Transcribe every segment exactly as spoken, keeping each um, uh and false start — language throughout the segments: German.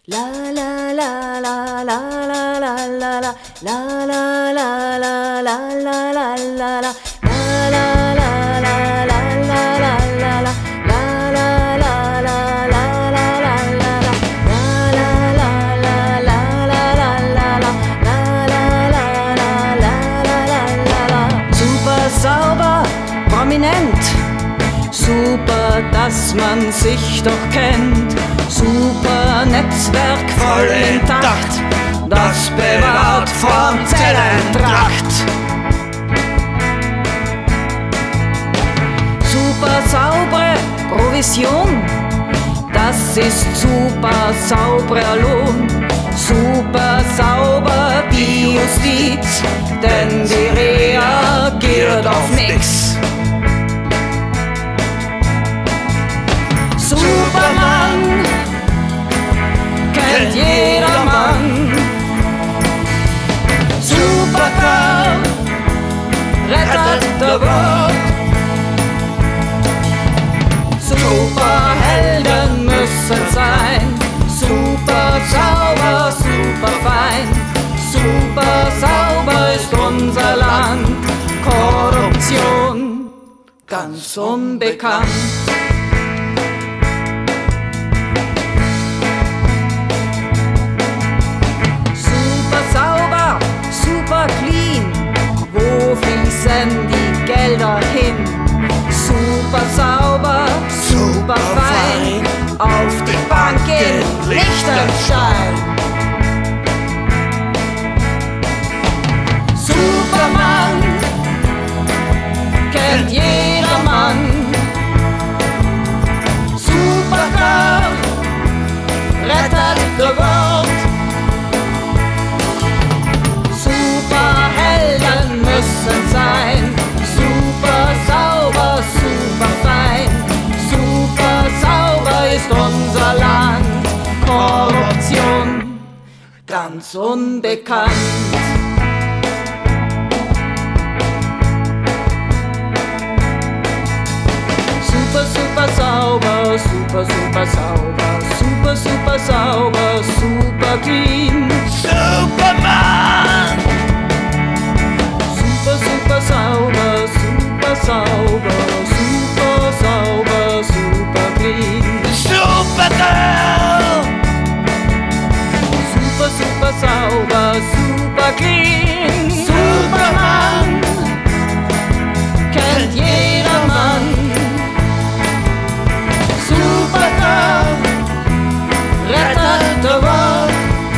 La la la la la la la la la la la la la la la la la la Super, dass man sich doch kennt. Super Netzwerk voll intakt, das bewahrt vor Zellentracht. Super saubere Provision, das ist super sauberer Lohn. Super sauber die Justiz, denn die reagiert auf nix. Superman kennt jedermann. Supergirl rettet die Welt. Superhelden müssen sein. Super sauber, super fein. Super sauber ist unser Land. Korruption ganz unbekannt. Wo fließen die Gelder hin? Super sauber, super fein, auf die Bank in Liechtenstein. Superman kennt jedermann. Supergirl rettet die Welt. Superhelden müssen sein. Super sauber, super fein. Super sauber ist unser Land. Korruption ganz unbekannt. Super, super sauber, super, super sauber. Super, super sauber, super clean. Superman! Super sauber, super sauber, super sauber, super clean. Supergirl! Super, super sauber, super clean. Superman kennt jedermann. Supergirl rettet die Welt.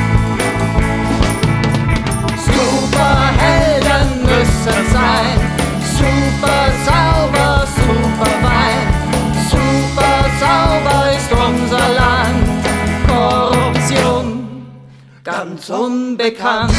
Superhelden müssen sein. Super sauber, super fein. Super sauber ist unser Land. Korruption ganz unbekannt.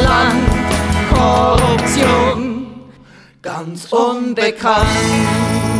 Ganz unbekannt.